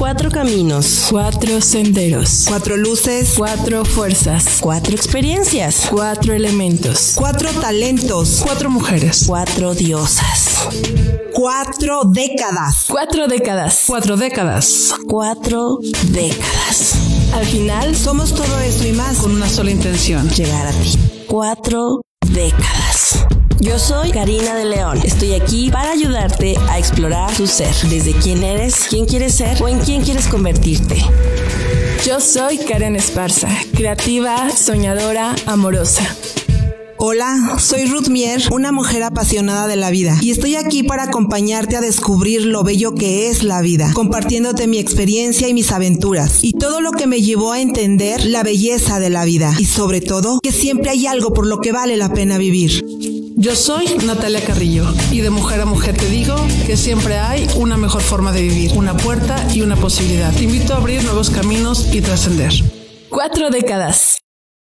4 caminos, 4 senderos, 4 luces, 4 fuerzas, 4 experiencias, 4 elementos, 4 talentos, 4 mujeres, 4 diosas, 4 décadas, 4 décadas, 4 décadas. 4 décadas. Al final, somos todo esto y más con una sola intención: llegar a ti. 4 décadas. Yo soy Karina de León. Estoy aquí para ayudarte a explorar tu ser, desde quién eres, quién quieres ser o en quién quieres convertirte. Yo soy Karen Esparza, creativa, soñadora, amorosa. Hola, soy Ruth Mier, una mujer apasionada de la vida, y estoy aquí para acompañarte a descubrir lo bello que es la vida, compartiéndote mi experiencia y mis aventuras, y todo lo que me llevó a entender la belleza de la vida, y sobre todo, que siempre hay algo por lo que vale la pena vivir. Yo soy Natalia Carrillo, y de mujer a mujer te digo que siempre hay una mejor forma de vivir, una puerta y una posibilidad. Te invito a abrir nuevos caminos y trascender. 4 décadas.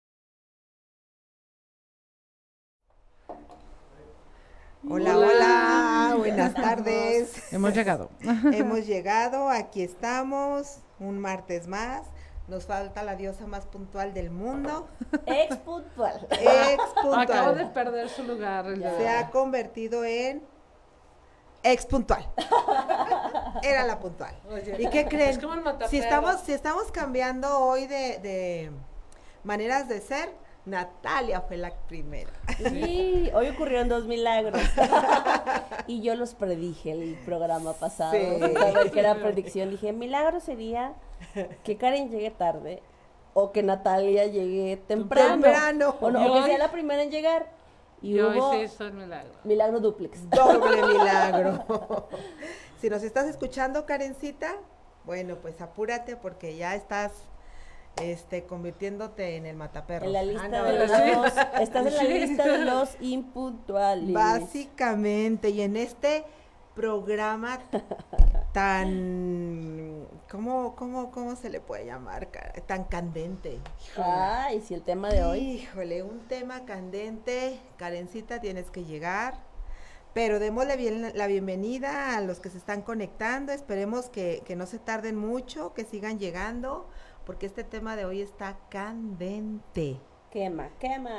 Hola, hola, buenas tardes. Hemos llegado. Hemos llegado, aquí estamos, un martes más. Nos falta la diosa más puntual del mundo. Ex-puntual. Ex-puntual. Acabo de perder su lugar. Se ha convertido en ex-puntual. Era la puntual. Oye, ¿y qué creen? es como el mataperros. Si estamos cambiando hoy de maneras de ser, Natalia fue la primera. Sí, hoy ocurrieron 2 milagros. Y yo los predije el programa pasado. Sí. A ver qué era predicción. Dije, milagro sería que Karen llegue tarde o que Natalia llegue temprano. O, no, o que sea la primera en llegar. Y hubo hoy sí hizo el milagro. milagro duplex. Doble milagro. Si nos estás escuchando, Karencita, bueno, pues apúrate porque ya estás convirtiéndote en el mataperros. En la lista no, de ¿verdad? los... Estás en la lista de los impuntuales. Básicamente, y en este programa tan... ¿Cómo se le puede llamar? Tan candente. Ay, si el tema de hoy. Híjole, un tema candente. Karencita, tienes que llegar. Pero démosle bien la bienvenida a los que se están conectando. Esperemos que no se tarden mucho, que sigan llegando, porque este tema de hoy está candente. Quema.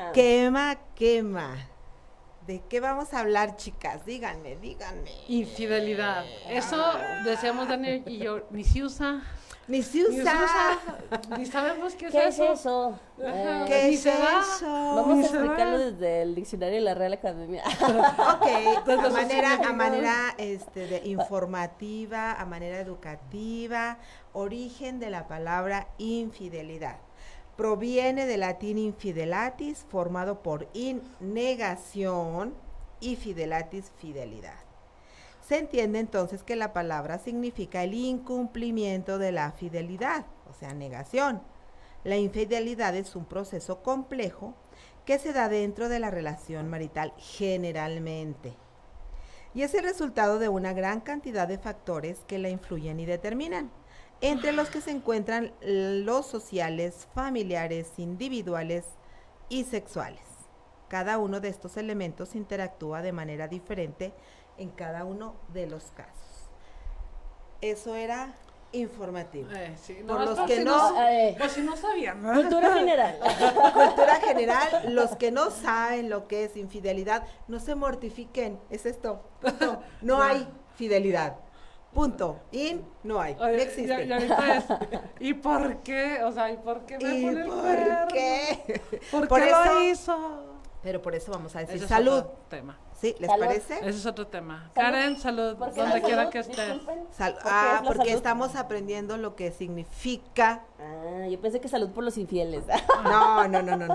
Quema. ¿De qué vamos a hablar, chicas? Díganme. Infidelidad. Eso decíamos Daniel y yo, ni se usa. Ni sabemos qué es eso. ¿Qué es eso? ¿Qué es eso? Vamos a explicarlo desde el diccionario de la Real Academia. Ok, a manera de informativa, a manera educativa. Origen de la palabra infidelidad. Proviene del latín infidelatis, formado por in, negación, y fidelatis, fidelidad. Se entiende entonces que la palabra significa el incumplimiento de la fidelidad, o sea, negación. La infidelidad es un proceso complejo que se da dentro de la relación marital generalmente, y es el resultado de una gran cantidad de factores que la influyen y determinan, entre los que se encuentran los sociales, familiares, individuales y sexuales. Cada uno de estos elementos interactúa de manera diferente en cada uno de los casos. Eso era informativo. Sí, por los por que si no, por si no sabían. Cultura general. cultura general, los que no saben lo que es infidelidad, no se mortifiquen, es esto, punto. No hay fidelidad. Punto. No hay. Oye, no existe. y ahorita es, ¿y por qué? O sea, ¿y por qué me pone el cuerno? Qué? ¿Por Por qué eso- lo hizo? Pero por eso vamos a decir Ese es salud. otro tema. ¿Sí? ¿Les Salud. parece? Ese es otro tema. Salud. Karen, salud, ¿Por qué donde la quiera salud? que estés. Disculpen. ¿Por qué es la Porque salud? estamos aprendiendo lo que significa. Ah, yo pensé que salud por los infieles. No.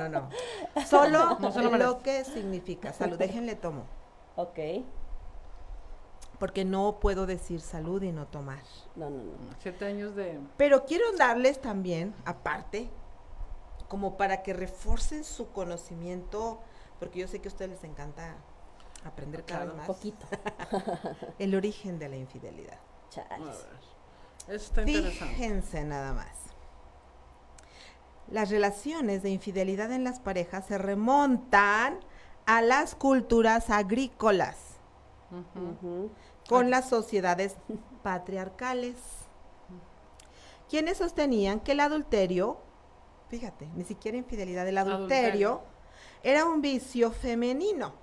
Solo No se lo merece. lo que significa. Salud, déjenle tomo. Ok. Porque no puedo decir salud y no tomar. No. 7 años de... Pero quiero darles también, aparte, como para que refuercen su conocimiento, porque yo sé que a ustedes les encanta aprender cada vez más. Poquito. El origen de la infidelidad. A Chales. ver, eso está interesante. Fíjense nada más. Las relaciones de infidelidad en las parejas se remontan a las culturas agrícolas, Ujú. con las sociedades patriarcales. quienes sostenían que el adulterio, fíjate, ni siquiera infidelidad, el adulterio era un vicio femenino.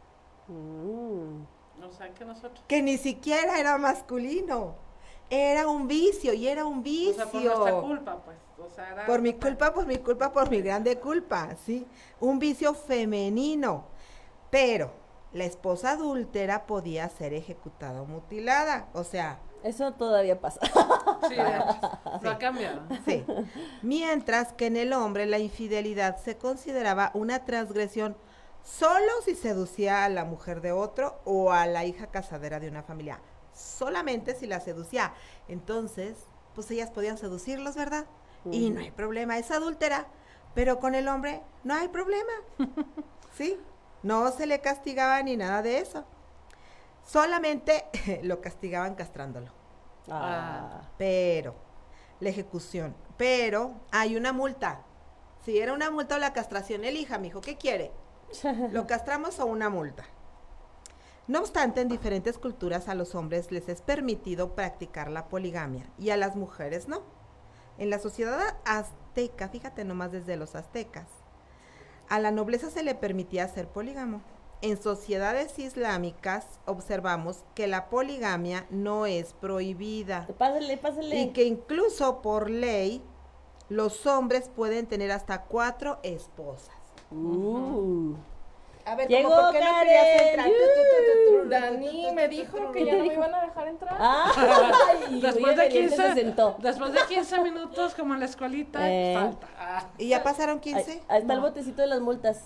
O sea, que nosotros. Que ni siquiera era masculino. Era un vicio, y era un vicio. O sea, por nuestra culpa, pues. O sea, era por mi culpa, por mi grande culpa, ¿sí? Un vicio femenino. Pero la esposa adúltera podía ser ejecutada o mutilada. O sea... Eso todavía pasa. Sí, de hecho. No ha cambiado. Sí. Mientras que en el hombre la infidelidad se consideraba una transgresión solo si seducía a la mujer de otro o a la hija casadera de una familia. Solamente si la seducía. Entonces, pues ellas podían seducirlos, ¿verdad? Y no hay problema, es adúltera. Pero con el hombre no hay problema. ¿Sí? No se le castigaba ni nada de eso. Solamente lo castigaban castrándolo. Pero, la ejecución. Pero hay una multa. Si era una multa o la castración, elija, mijo, ¿qué quiere? ¿Lo castramos o una multa? No obstante, en diferentes culturas a los hombres les es permitido practicar la poligamia y a las mujeres no. En la sociedad azteca, fíjate nomás desde los aztecas, a la nobleza se le permitía ser polígamo. En sociedades islámicas observamos que la poligamia no es prohibida. Pásale. Y que incluso por ley los hombres pueden tener hasta 4 esposas. A ver, llegó ¿por qué no Karen? querías entrar? Dani me dijo que ya no me iban a dejar entrar. Ay, Después se sentó. Después de 15 minutos, como en la escuelita, falta. ¿Y ya pasaron 15? Ahí está el botecito de las multas.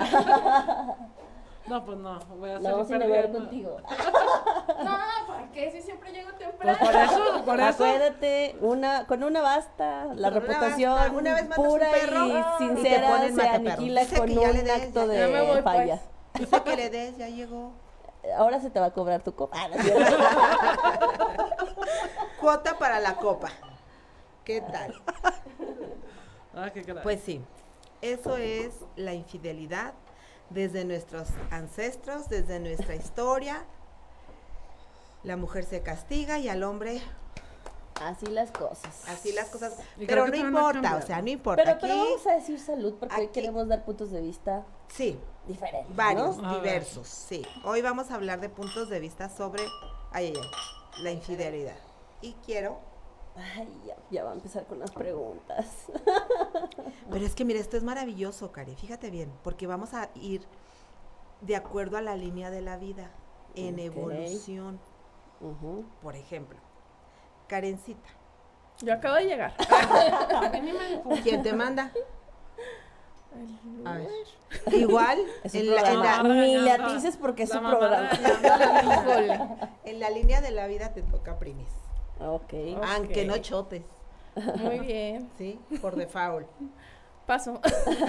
No, pues no, voy a La vamos a inaugurar contigo. No, ¿para qué? Si siempre llego temprano. Pues por eso. Acuérdate, con una basta, la Con una reputación basta. Una vez matas un pura perro, y y te sincera ponen se mataperro. aniquila Dice con que ya le un des, acto ya me de voy, falla. Dice que le des, ya llegó. Ahora se te va a cobrar tu copa. No es cierto. Cuota para la copa. ¿Qué tal? Qué caray. Pues sí, eso es la infidelidad desde nuestros ancestros, desde nuestra historia. La mujer se castiga y al hombre Así las cosas. así las cosas. Y Pero creo no que todavía no ha importa, cambiado. o sea, no importa. Pero vamos a decir salud porque hoy aquí- queremos dar puntos de vista Sí, diferentes, varios, ¿no? A ver. diversos, sí. Hoy vamos a hablar de puntos de vista sobre la infidelidad. Y quiero, Ay, ya va a empezar con las preguntas. pero es que mira, esto es maravilloso, Cari, fíjate bien, porque vamos a ir de acuerdo a la línea de la vida, en Ok. evolución. Ujú. Por ejemplo, Karencita, Yo acabo de llegar. ¿quién te manda? A ver. Igual, Es un en la, programa. la- Ni le la- atices porque es la un mamá programa. Híjole. en la línea de la vida te toca primis. Ok. Aunque no chotes, Muy bien. ¿sí? Por default. Paso.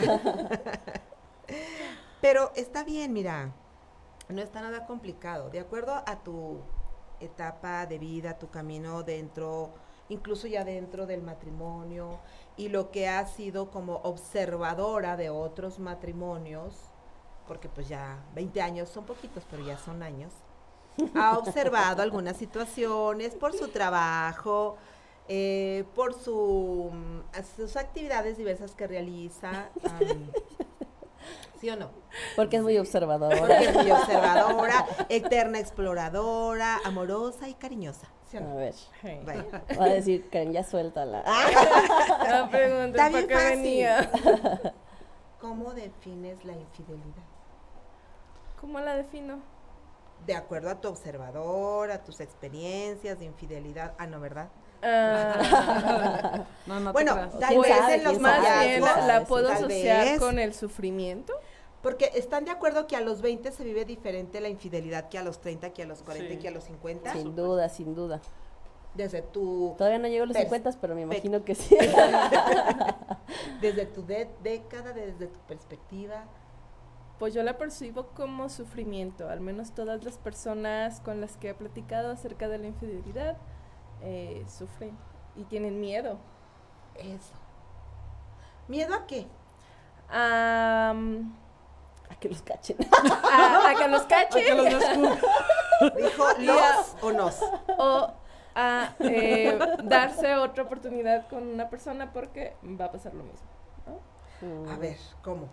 Pero está bien, mira, no está nada complicado. De acuerdo a tu etapa de vida, tu camino dentro, incluso ya dentro del matrimonio, y lo que has sido como observadora de otros matrimonios, porque pues ya 20 años son poquitos, pero ya son años, ha observado algunas situaciones por su trabajo, por sus actividades diversas que realiza. ¿Sí o no? Porque es muy observadora. Porque es muy observadora, eterna exploradora, amorosa y cariñosa. ¿Sí o A no? ver. Bueno, Va a decir, Karen, ya suéltala. La pregunta Está bien ¿para qué fácil. venía? ¿cómo defines la infidelidad? ¿Cómo la defino? De acuerdo a tu observador, a tus experiencias de infidelidad. Ah, no, ¿verdad? No te Bueno, creas. tal ¿Quién vez sabe? en los ¿Quién Más sabe? bien noviazgos, la puedo tal asociar vez, con el sufrimiento. porque están de acuerdo que a los 20 se vive diferente la infidelidad que a los 30, que a los 40 y Sí. que a los 50. Sin duda, sin duda. Desde tu Todavía no llego a los Pers- 50, pero me imagino que sí. desde tu década, desde tu perspectiva. Pues yo la percibo como sufrimiento. Al menos todas las personas con las que he platicado acerca de la infidelidad sufren y tienen miedo. Eso. ¿Miedo a qué? A que los cachen. A que los cachen. ¿Dijo los o nos? O a darse otra oportunidad con una persona porque va a pasar lo mismo, ¿no? A ver, ¿cómo?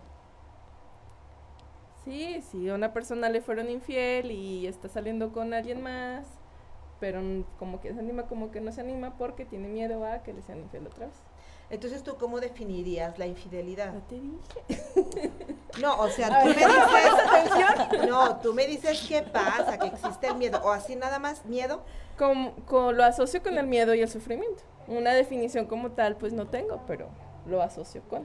Sí, si a una persona le fueron infiel y está saliendo con alguien más, pero como que se anima, como que no se anima porque tiene miedo a que le sean infiel otra vez. Entonces, ¿tú cómo definirías la infidelidad? Ya te dije. No, o sea, tú me dices, no, tú me dices qué pasa, que existe el miedo, o así nada más, miedo. Lo asocio con el miedo y el sufrimiento. Una definición como tal, pues no tengo, pero lo asocio con.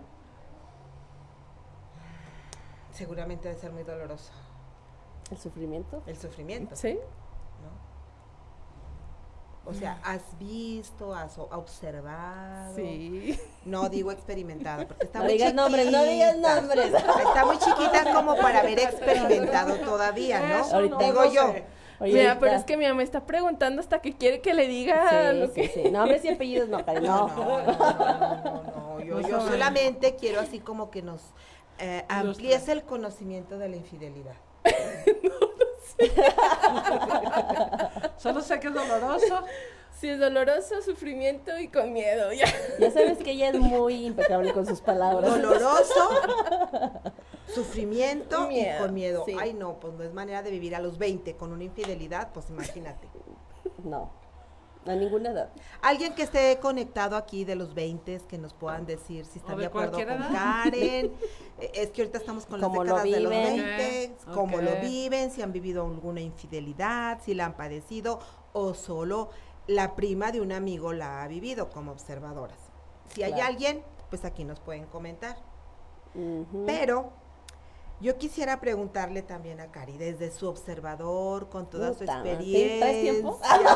Seguramente debe ser muy doloroso ¿El sufrimiento? el sufrimiento, ¿Sí? ¿no? O sea, ¿has visto, has observado? Sí. No digo experimentado, porque está No muy digas chiquita. nombres, no digas nombres. Está muy chiquita como para haber experimentado todavía, ¿no? Eso Ahorita digo yo. Oye, Mira, ahorita- pero es que mi mamá me está preguntando hasta que quiere que le diga lo que... sí. Nombres y apellidos no, Karen, no. No. Yo No. solamente quiero así como que nos amplíes el conocimiento de la infidelidad. Solo sé que es doloroso. Sí, es doloroso, sufrimiento y con miedo, ya. Ya sabes que ella es muy impecable con sus palabras. Doloroso, sufrimiento y Miedo, con miedo. sí. Ay, no, pues no es manera de vivir a los 20 con una infidelidad, pues imagínate. No, a ninguna edad. Alguien que esté conectado aquí de los 20 que nos puedan decir si están ¿O de de acuerdo con cualquier edad? Karen. Es que ahorita estamos con las Cómo lo décadas de los viven. 20, Ok, cómo ok. lo viven, si han vivido alguna infidelidad, si la han padecido o solo la prima de un amigo la ha vivido como observadoras. Si hay Claro. alguien, pues aquí nos pueden comentar. Ujú. Pero yo quisiera preguntarle también a Cari, desde su observador, con toda su Puta, ¿traes experiencia, tiempo?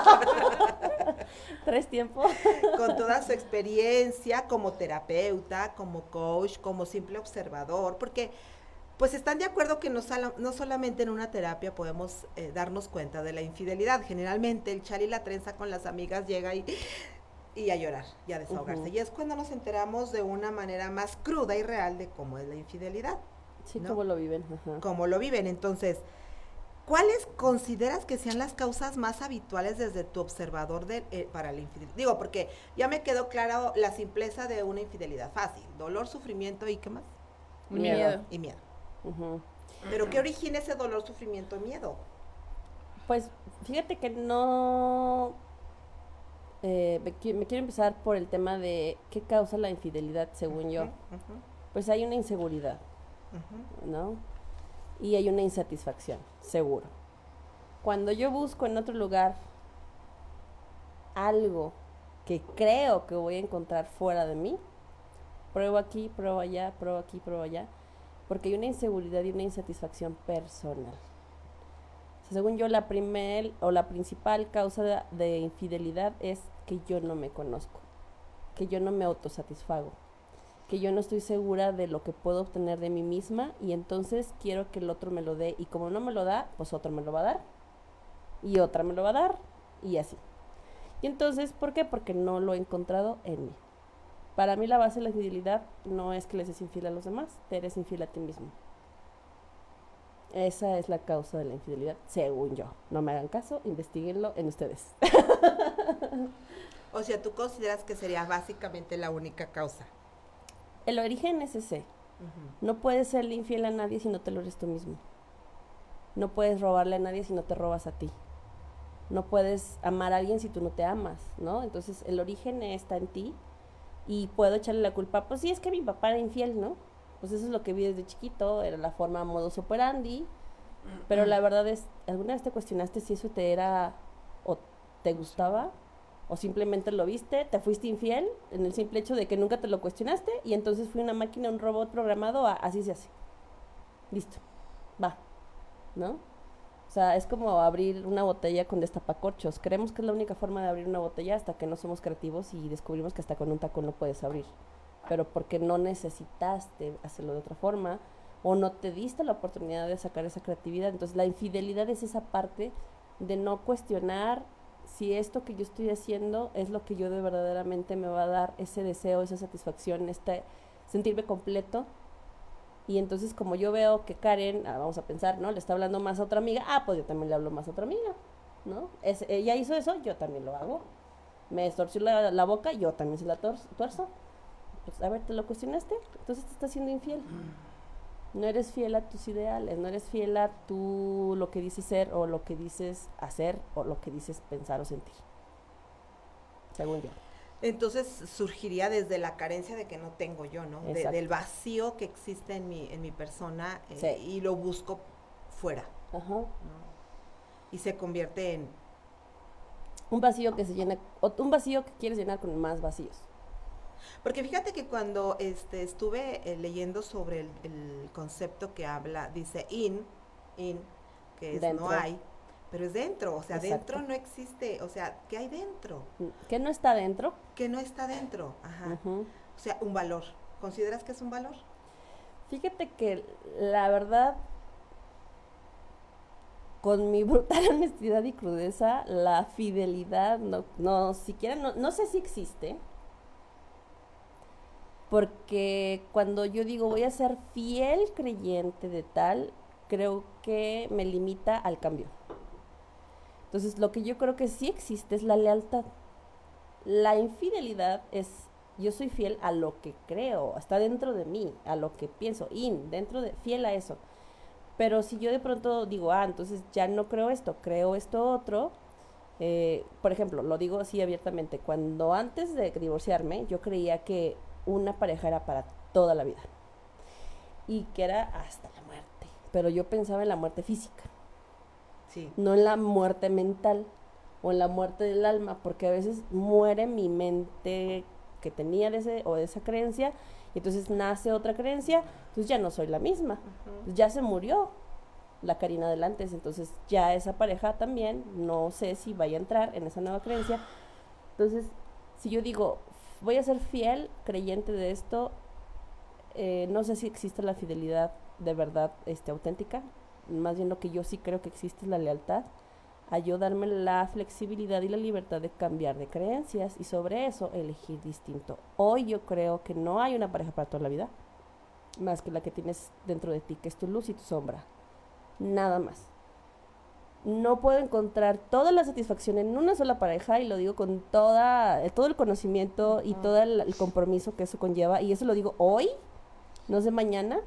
¿Traes tiempo? con toda su experiencia como terapeuta, como coach, como simple observador, porque pues están de acuerdo que no solamente en una terapia podemos darnos cuenta de la infidelidad. Generalmente el chal y la trenza con las amigas llega y a llorar y a desahogarse. Ujú. Y es cuando nos enteramos de una manera más cruda y real de cómo es la infidelidad. Sí, ¿no? cómo lo viven. Ajá. Cómo lo viven. Entonces, ¿cuáles consideras que sean las causas más habituales desde tu observador para la infidelidad? Digo, porque ya me quedó claro la simpleza de una infidelidad fácil. Dolor, sufrimiento y ¿qué más? Miedo. Y miedo. Ujú. ¿Pero qué origina ese dolor, sufrimiento, miedo? Pues fíjate que no... me quiero empezar por el tema de qué causa la infidelidad, según yo. Ujú, ujú, Pues hay una inseguridad, ujú. ¿no? Y hay una insatisfacción, seguro. Cuando yo busco en otro lugar algo que creo que voy a encontrar fuera de mí, pruebo aquí, pruebo allá, pruebo aquí, pruebo allá, porque hay una inseguridad y una insatisfacción personal. O sea, según yo, la principal causa de infidelidad es que yo no me conozco, que yo no me autosatisfago, que yo no estoy segura de lo que puedo obtener de mí misma y entonces quiero que el otro me lo dé y como no me lo da, pues otro me lo va a dar y otra me lo va a dar y así. Y entonces, ¿por qué? Porque no lo he encontrado en mí. Para mí la base de la infidelidad no es que le seas infiel a los demás, te eres infiel a ti mismo. Esa es la causa de la infidelidad, según yo. No me hagan caso, investiguenlo en ustedes. O sea, ¿tú consideras que sería básicamente la única causa? El origen es ese. Ujú. No puedes serle infiel a nadie si no te lo eres tú mismo. No puedes robarle a nadie si no te robas a ti. No puedes amar a alguien si tú no te amas, ¿no? Entonces el origen está en ti y puedo echarle la culpa, pues sí, es que mi papá era infiel, ¿no? Pues eso es lo que vi desde chiquito, era la forma modus operandi, pero la verdad es, ¿alguna vez te cuestionaste si eso te era o te gustaba? ¿O simplemente lo viste, te fuiste infiel en el simple hecho de que nunca te lo cuestionaste y entonces fui una máquina, un robot programado a así se hace? Listo, va, ¿no? O sea, es como abrir una botella con destapacorchos. Creemos que es la única forma de abrir una botella hasta que no somos creativos y descubrimos que hasta con un tacón no puedes abrir. Pero porque no necesitaste hacerlo de otra forma o no te diste la oportunidad de sacar esa creatividad. Entonces la infidelidad es esa parte de no cuestionar si esto que yo estoy haciendo es lo que yo de verdaderamente me va a dar ese deseo, esa satisfacción, sentirme completo. Y entonces como yo veo que Karen, vamos a pensar, ¿no? Le está hablando más a otra amiga, pues yo también le hablo más a otra amiga. ¿no? Ella hizo eso, yo también lo hago. Me torció la boca, yo también se la tuerzo. Pues, a ver, ¿te lo cuestionaste? Entonces te estás siendo infiel. No eres fiel a tus ideales, no eres fiel a lo que dices ser o lo que dices hacer o lo que dices pensar o sentir. Según yo. Entonces surgiría desde la carencia de que no tengo yo, ¿no? Del vacío que existe en mi persona Sí. y lo busco fuera, Ajá. ¿no? Y se convierte en... Un vacío que se llena, o un vacío que quieres llenar con más vacíos. Porque fíjate que cuando estuve leyendo sobre el concepto que habla, dice in, que es Dentro. no hay, pero es dentro, o sea, Exacto. dentro no existe, o sea, ¿qué hay dentro? ¿Qué no está dentro? ¿Qué no está dentro? Ajá. Ujú. O sea, un valor. ¿Consideras que es un valor? Fíjate que la verdad, con mi brutal honestidad y crudeza, la fidelidad no siquiera, no sé si existe. Porque cuando yo digo voy a ser fiel creyente de tal, creo que me limita al cambio. Entonces, lo que yo creo que sí existe es la lealtad. La infidelidad es, yo soy fiel a lo que creo, está dentro de mí, a lo que pienso, fiel a eso. Pero si yo de pronto digo, entonces ya no creo esto otro, por ejemplo, lo digo así abiertamente, cuando antes de divorciarme, yo creía que una pareja era para toda la vida y que era hasta la muerte, pero yo pensaba en la muerte física, Sí. no en la muerte mental o en la muerte del alma, porque a veces muere mi mente que tenía de esa creencia y entonces nace otra creencia, entonces ya no soy la misma, ya se murió la Karina del antes, entonces ya esa pareja también no sé si vaya a entrar en esa nueva creencia. Entonces, si yo digo voy a ser fiel creyente de esto, no sé si existe la fidelidad de verdad auténtica, más bien lo que yo sí creo que existe es la lealtad, a yo darme la flexibilidad y la libertad de cambiar de creencias y sobre eso elegir distinto. Hoy yo creo que no hay una pareja para toda la vida, más que la que tienes dentro de ti, que es tu luz y tu sombra, nada más. No puedo encontrar toda la satisfacción en una sola pareja, y lo digo con todo el conocimiento y todo el compromiso que eso conlleva, y eso lo digo hoy, no sé mañana,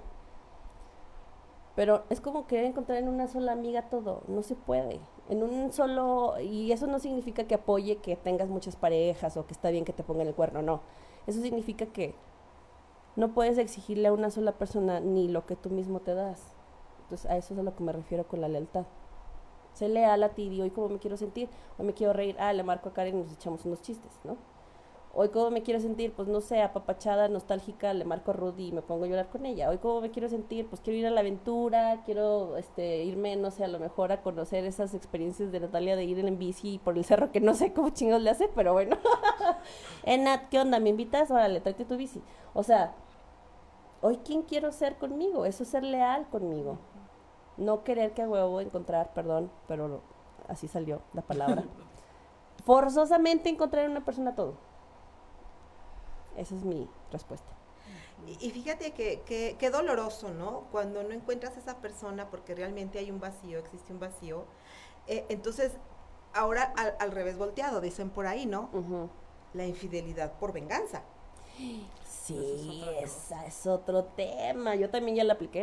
pero es como querer encontrar en una sola amiga todo, no se puede, en un solo, y eso no significa que apoye que tengas muchas parejas o que está bien que te pongan el cuerno, no, eso significa que no puedes exigirle a una sola persona ni lo que tú mismo te das. Entonces a eso es a lo que me refiero con la lealtad. Sé leal a ti, hoy cómo me quiero sentir, hoy me quiero reír, le marco a Karen y nos echamos unos chistes, ¿no? Hoy cómo me quiero sentir, pues no sé, apapachada, nostálgica, le marco a Rudy y me pongo a llorar con ella. Hoy cómo me quiero sentir, pues quiero ir a la aventura, quiero irme, no sé, a lo mejor a conocer esas experiencias de Natalia de ir en bici por el cerro, que no sé cómo chingados le hace, pero bueno. Nat, ¿qué onda? ¿Me invitas? Órale, tráete tu bici. O sea, hoy quién quiero ser conmigo, eso es ser leal conmigo. No querer que a huevo encontrar, perdón, pero así salió la palabra. Forzosamente encontrar en una persona todo. Esa es mi respuesta. Y fíjate que doloroso, ¿no? Cuando no encuentras a esa persona porque realmente hay un vacío, existe un vacío. Entonces, ahora al revés volteado, dicen por ahí, ¿no? Uh-huh. La infidelidad por venganza. Sí, esa es otro tema. Yo también ya la apliqué.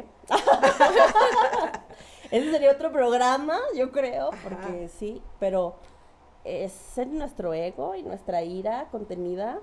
Ese sería otro programa, yo creo, porque sí, pero es en nuestro ego y nuestra ira contenida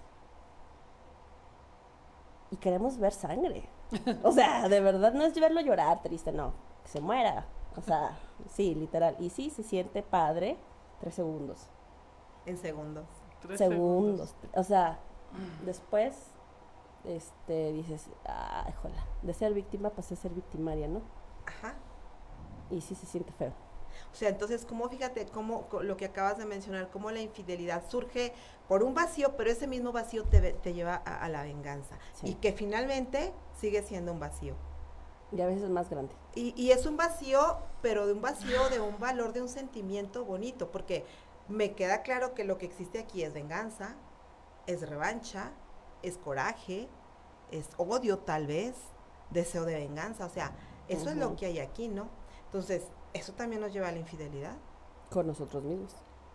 y queremos ver sangre. O sea, de verdad no es verlo llorar triste, no, que se muera. O sea, sí, literal. Y sí, se siente padre 3 segundos. En segundos. 3 segundos. O sea, después dices, híjole, de ser víctima pasé a ser victimaria, ¿no? Ajá. Y sí se siente feo. O sea, entonces, fíjate cómo lo que acabas de mencionar, cómo la infidelidad surge por un vacío, pero ese mismo vacío te lleva a la venganza. Sí. Y que finalmente sigue siendo un vacío. Y a veces es más grande. Y es un vacío, pero de un vacío, de un valor, de un sentimiento bonito, porque me queda claro que lo que existe aquí es venganza, es revancha, es coraje, es odio tal vez, deseo de venganza, o sea, eso es lo que hay aquí, ¿no? Entonces, ¿eso también nos lleva a la infidelidad? Con nosotros mismos.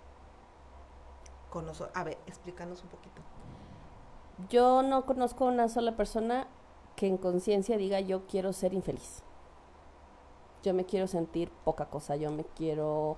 A ver, explícanos un poquito. Yo no conozco una sola persona que en conciencia diga yo quiero ser infeliz. Yo me quiero sentir poca cosa, yo quiero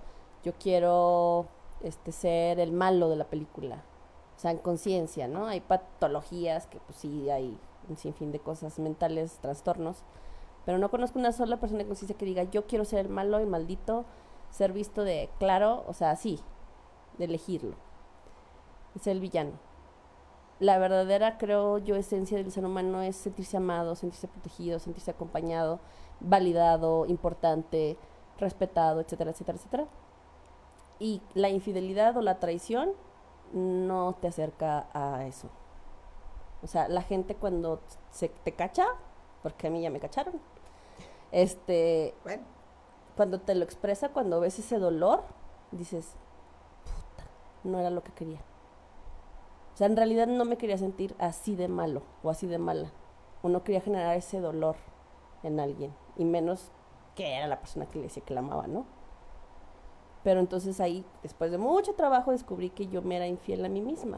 ser el malo de la película. O sea, en conciencia, ¿no? Hay patologías que pues sí hay un sinfín de cosas mentales, trastornos, pero no conozco una sola persona en conciencia que diga yo quiero ser el malo y maldito, ser visto de claro, o sea, sí, de elegirlo. Ser el villano. La verdadera, creo yo, esencia del ser humano es sentirse amado, sentirse protegido, sentirse acompañado, validado, importante, respetado, etcétera, etcétera, etcétera. Y la infidelidad o la traición no te acerca a eso. O sea, la gente cuando se te cacha, porque a mí ya me cacharon, bueno, cuando te lo expresa, cuando ves ese dolor, dices, puta, no era lo que quería. O sea, en realidad no me quería sentir así de malo o así de mala. O no quería generar ese dolor en alguien. Y menos que era la persona que le decía que la amaba, ¿no? Pero entonces ahí, después de mucho trabajo, descubrí que yo me era infiel a mí misma.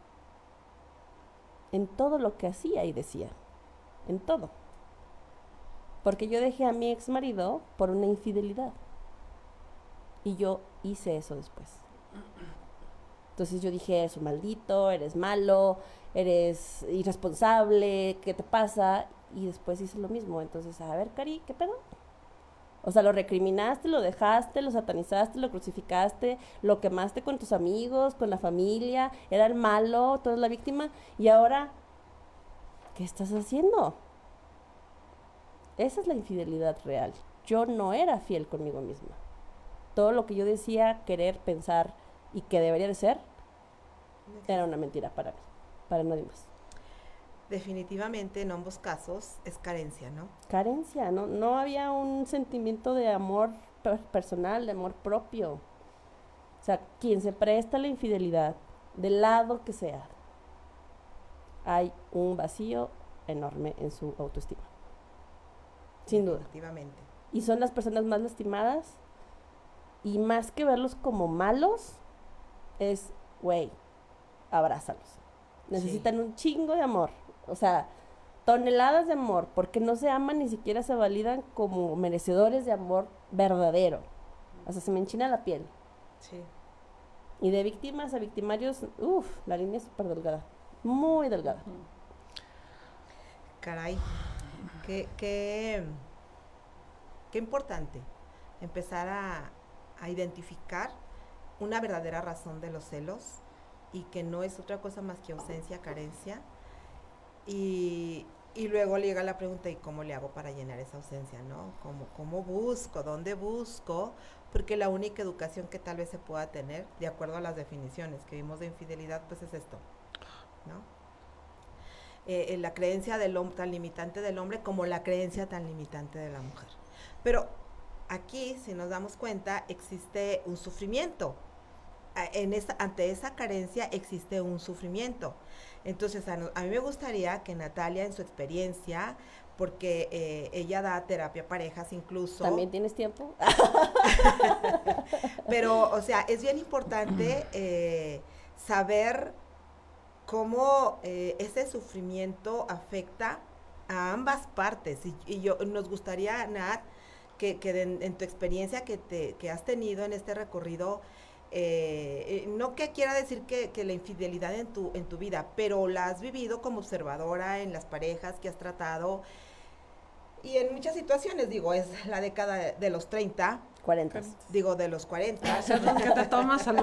En todo lo que hacía y decía. En todo. Porque yo dejé a mi ex marido por una infidelidad. Y yo hice eso después. Entonces yo dije, eso, maldito, eres malo, eres irresponsable, ¿qué te pasa? Y después hice lo mismo. Entonces, a ver, Cari, ¿qué pedo? O sea, lo recriminaste, lo dejaste, lo satanizaste, lo crucificaste, lo quemaste con tus amigos, con la familia, era el malo, tú eres la víctima. Y ahora, ¿qué estás haciendo? Esa es la infidelidad real. Yo no era fiel conmigo misma. Todo lo que yo decía, querer, pensar y que debería de ser, era una mentira para mí, para nadie más. Definitivamente en ambos casos es carencia, ¿no? Carencia, no había un sentimiento de amor personal, de amor propio. O sea, quien se presta a la infidelidad, del lado que sea, hay un vacío enorme en su autoestima. Sin duda. Definitivamente. Y son las personas más lastimadas, y más que verlos como malos, es, güey, abrázalos. Necesitan un chingo de amor. O sea, toneladas de amor, porque no se aman ni siquiera se validan como merecedores de amor verdadero. O sea, se me enchina la piel. Sí. Y de víctimas a victimarios, la línea es súper delgada, muy delgada. Caray, qué importante empezar a identificar una verdadera razón de los celos y que no es otra cosa más que ausencia, carencia. Y luego llega la pregunta, ¿y cómo le hago para llenar esa ausencia, no? ¿Cómo busco? ¿Dónde busco? Porque la única educación que tal vez se pueda tener, de acuerdo a las definiciones que vimos de infidelidad, pues es esto, ¿no? La creencia del hombre, tan limitante del hombre como la creencia tan limitante de la mujer. Pero aquí, si nos damos cuenta, existe un sufrimiento. Ante esa carencia existe un sufrimiento. Entonces, a mí me gustaría que Natalia, en su experiencia, porque ella da terapia a parejas incluso. ¿También tienes tiempo? Pero, o sea, es bien importante saber cómo ese sufrimiento afecta a ambas partes. Y nos gustaría, Nat, que en tu experiencia que has tenido en este recorrido, no que quiera decir que la infidelidad en tu vida, pero la has vivido como observadora en las parejas que has tratado y en muchas situaciones, digo, es la década de los 30, 40. Digo, de los 40. Que te tomas, salud.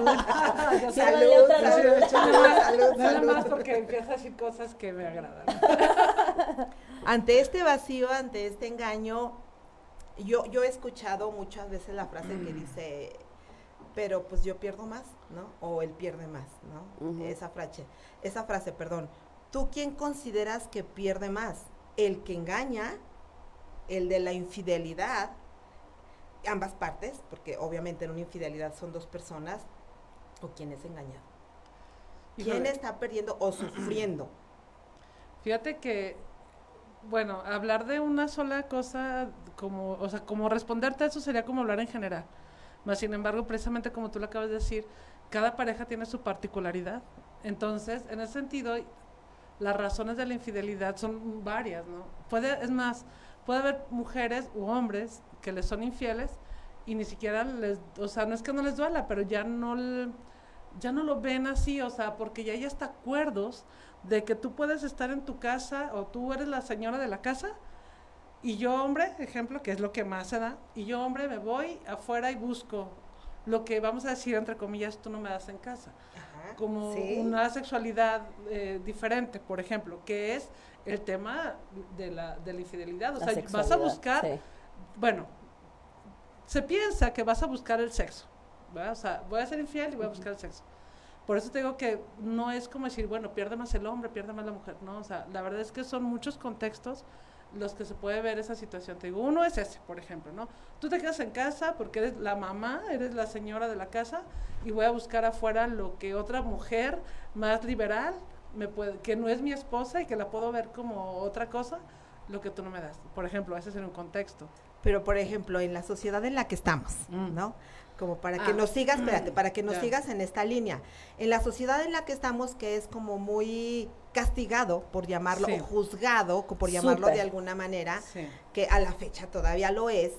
Salud. Más porque empieza a decir cosas que me agradan. Ante este vacío, ante este engaño, yo he escuchado muchas veces la frase que dice, pero pues yo pierdo más, ¿no? O él pierde más, ¿no? Uh-huh. Esa frase, perdón. ¿Tú quién consideras que pierde más? ¿El que engaña? ¿El de la infidelidad? Ambas partes, porque obviamente en una infidelidad son dos personas, o quién es engañado. ¿Quién está perdiendo o sufriendo? Fíjate que, bueno, hablar de una sola cosa, como responderte a eso sería como hablar en general. Más sin embargo, precisamente como tú lo acabas de decir, cada pareja tiene su particularidad. Entonces, en ese sentido, las razones de la infidelidad son varias, ¿no? Puede haber mujeres u hombres que les son infieles y ni siquiera o sea, no es que no les duela, pero ya no lo ven así, o sea, porque ya hay hasta acuerdos de que tú puedes estar en tu casa o tú eres la señora de la casa y yo, hombre, ejemplo, que es lo que más se da, y yo, hombre, me voy afuera y busco lo que vamos a decir, entre comillas, tú no me das en casa. Ajá, como una sexualidad diferente, por ejemplo, que es el tema de la infidelidad. O sea, vas a buscar, bueno, se piensa que vas a buscar el sexo, ¿verdad? O sea, voy a ser infiel y voy a buscar el sexo. Por eso te digo que no es como decir, bueno, pierde más el hombre, pierde más la mujer, no, o sea, la verdad es que son muchos contextos los que se puede ver esa situación. Te digo, uno es ese, por ejemplo, ¿no? Tú te quedas en casa porque eres la mamá, eres la señora de la casa y voy a buscar afuera lo que otra mujer más liberal que no es mi esposa y que la puedo ver como otra cosa, lo que tú no me das. Por ejemplo, ese es en un contexto. Pero, por ejemplo, en la sociedad en la que estamos, ¿no? Como para que nos sigas, para que nos sigas en esta línea. En la sociedad en la que estamos, que es como muy castigado, por llamarlo, o juzgado, por llamarlo de alguna manera, que a la fecha todavía lo es,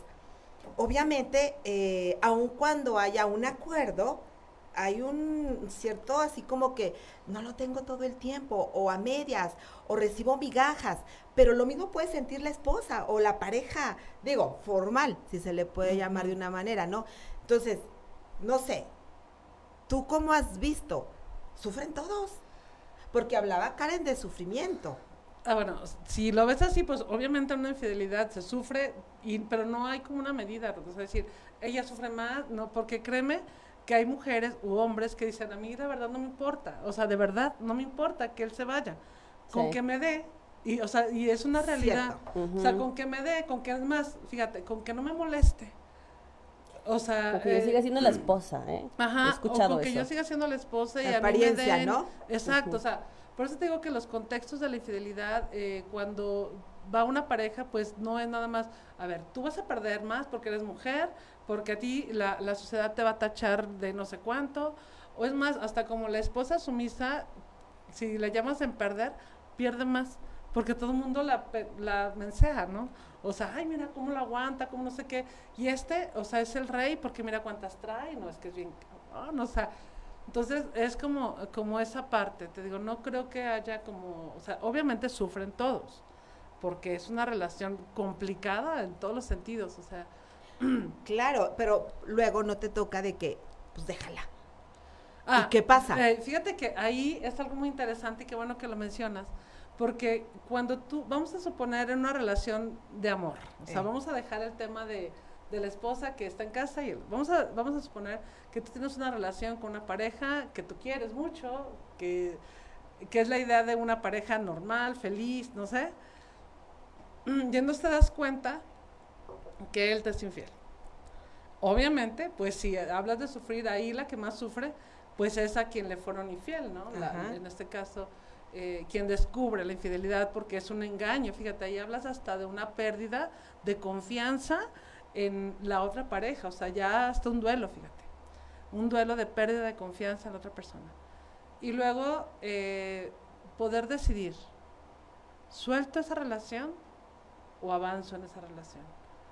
obviamente, aun cuando haya un acuerdo, hay un cierto así como que no lo tengo todo el tiempo, o a medias, o recibo migajas, pero lo mismo puede sentir la esposa o la pareja, digo, formal, si se le puede llamar de una manera, ¿no? Entonces, no sé, ¿tú cómo has visto? ¿Sufren todos? Porque hablaba Karen de sufrimiento. Bueno, si lo ves así, pues obviamente una infidelidad se sufre, pero no hay como una medida, es decir, ella sufre más, no, porque créeme que hay mujeres u hombres que dicen, a mí de verdad no me importa, o sea, de verdad no me importa que él se vaya, con que me dé, y, o sea, y es una realidad, o sea, con que me dé, con que es más, fíjate, con que no me moleste. O sea, con que yo siga siendo la esposa, Ajá, he escuchado o con que eso. yo siga siendo la esposa la y apariencia, a mí me den, ¿no? Exacto, o sea, por eso te digo que los contextos de la infidelidad, cuando va una pareja, pues no es nada más, a ver, tú vas a perder más porque eres mujer, porque a ti la sociedad te va a tachar de no sé cuánto, o es más, hasta como la esposa sumisa, si le llamas en perder, pierde más, porque todo el mundo la mensaja, ¿no? O sea, ay, mira cómo lo aguanta, cómo no sé qué. Y o sea, es el rey porque mira cuántas trae, no, es que es bien cabrón, o sea. Entonces, es como esa parte, te digo, no creo que haya como, o sea, obviamente sufren todos, porque es una relación complicada en todos los sentidos, o sea. Claro, pero luego no te toca de que, pues déjala. ¿Y qué pasa? Fíjate que ahí es algo muy interesante y qué bueno que lo mencionas, porque cuando vamos a suponer en una relación de amor, o sea, vamos a dejar el tema de la esposa que está en casa y vamos a suponer que tú tienes una relación con una pareja que tú quieres mucho, que es la idea de una pareja normal, feliz, no sé, y entonces te das cuenta que él te es infiel. Obviamente, pues si hablas de sufrir, ahí la que más sufre, pues es a quien le fueron infiel, ¿no? En este caso, quien descubre la infidelidad porque es un engaño, fíjate, ahí hablas hasta de una pérdida de confianza en la otra pareja, o sea, ya hasta un duelo, fíjate, un duelo de pérdida de confianza en la otra persona. Y luego, poder decidir, ¿suelto esa relación o avanzo en esa relación?